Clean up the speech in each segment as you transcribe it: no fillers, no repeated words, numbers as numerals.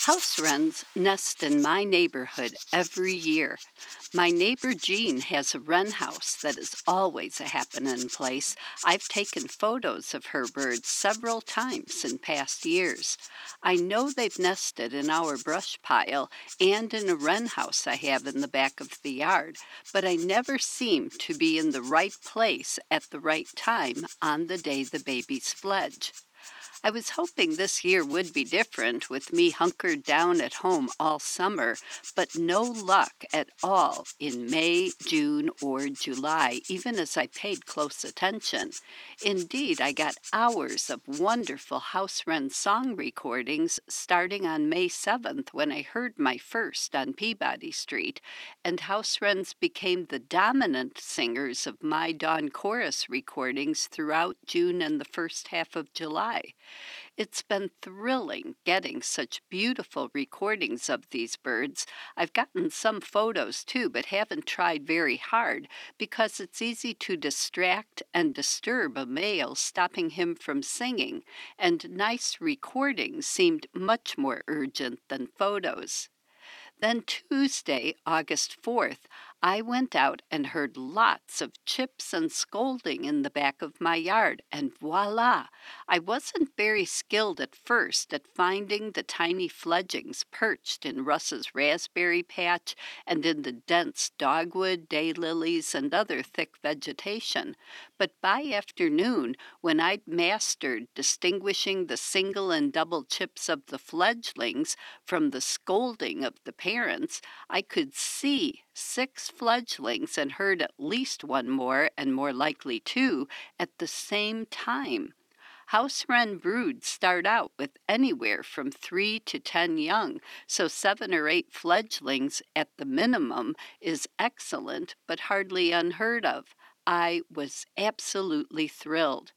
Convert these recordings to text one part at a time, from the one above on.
House wrens nest in my neighborhood every year. My neighbor Jean has a wren house that is always a happening place. I've taken photos of her birds several times in past years. I know they've nested in our brush pile and in a wren house I have in the back of the yard, but I never seem to be in the right place at the right time on the day the babies fledge. I was hoping this year would be different with me hunkered down at home all summer, but no luck at all in May, June, or July, even as I paid close attention. Indeed, I got hours of wonderful house wren song recordings starting on May 7th when I heard my first on Peabody Street, and house wrens became the dominant singers of my dawn chorus recordings throughout June and the first half of July. It's been thrilling getting such beautiful recordings of these birds. I've gotten some photos too, but haven't tried very hard because it's easy to distract and disturb a male, stopping him from singing, and nice recordings seemed much more urgent than photos. Then Tuesday, August 4th, I went out and heard lots of chips and scolding in the back of my yard, and voila! I wasn't very skilled at first at finding the tiny fledglings perched in Russ's raspberry patch and in the dense dogwood, daylilies, and other thick vegetation, but by afternoon, when I'd mastered distinguishing the single and double chips of the fledglings from the scolding of the parents, I could see 6 fledglings and heard at least one more, and more likely two, at the same time. House wren broods start out with anywhere from 3 to 10 young, so 7 or 8 fledglings at the minimum is excellent but hardly unheard of. I was absolutely thrilled.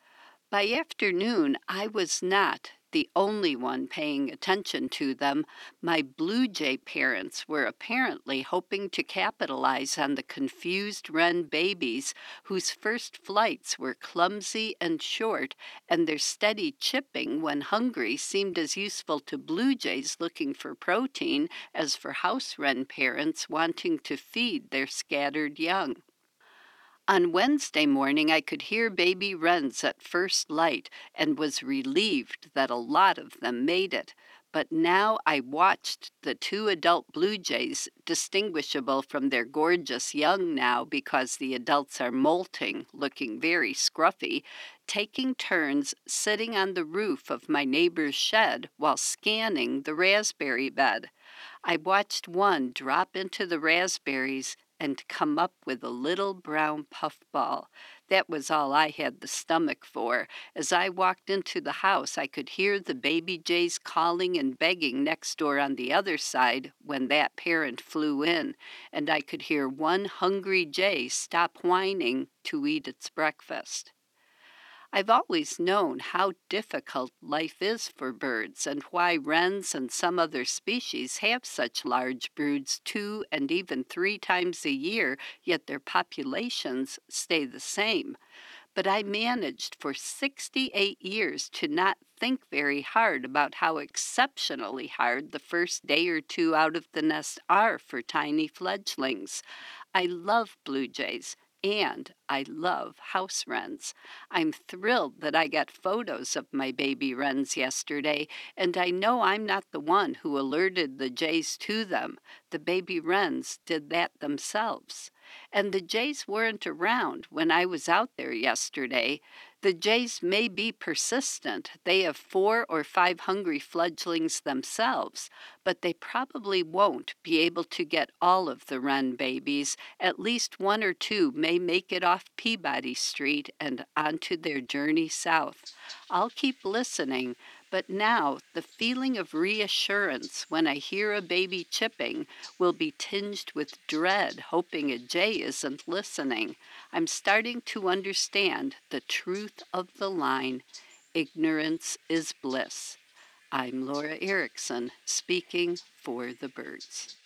By afternoon, I was not the only one paying attention to them. My blue jay parents were apparently hoping to capitalize on the confused wren babies whose first flights were clumsy and short, and their steady chipping when hungry seemed as useful to blue jays looking for protein as for house wren parents wanting to feed their scattered young. On Wednesday morning, I could hear baby wrens at first light and was relieved that a lot of them made it. But now I watched the 2 adult blue jays, distinguishable from their gorgeous young now because the adults are molting, looking very scruffy, taking turns sitting on the roof of my neighbor's shed while scanning the raspberry bed. I watched one drop into the raspberries and come up with a little brown puffball. That was all I had the stomach for. As I walked into the house, I could hear the baby jays calling and begging next door on the other side when that parent flew in, and I could hear one hungry jay stop whining to eat its breakfast. I've always known how difficult life is for birds and why wrens and some other species have such large broods 2 and even 3 times a year, yet their populations stay the same. But I managed for 68 years to not think very hard about how exceptionally hard the first day or two out of the nest are for tiny fledglings. I love blue jays. And I love house wrens. I'm thrilled that I got photos of my baby wrens yesterday, and I know I'm not the one who alerted the jays to them. The baby wrens did that themselves. And the jays weren't around when I was out there yesterday. The jays may be persistent. They have 4 or 5 hungry fledglings themselves, but they probably won't be able to get all of the wren babies. At least 1 or 2 may make it off Peabody Street and onto their journey south. I'll keep listening, but now the feeling of reassurance when I hear a baby chipping will be tinged with dread, hoping a jay isn't listening. I'm starting to understand the truth of the line, ignorance is bliss. I'm Laura Erickson, speaking for the birds.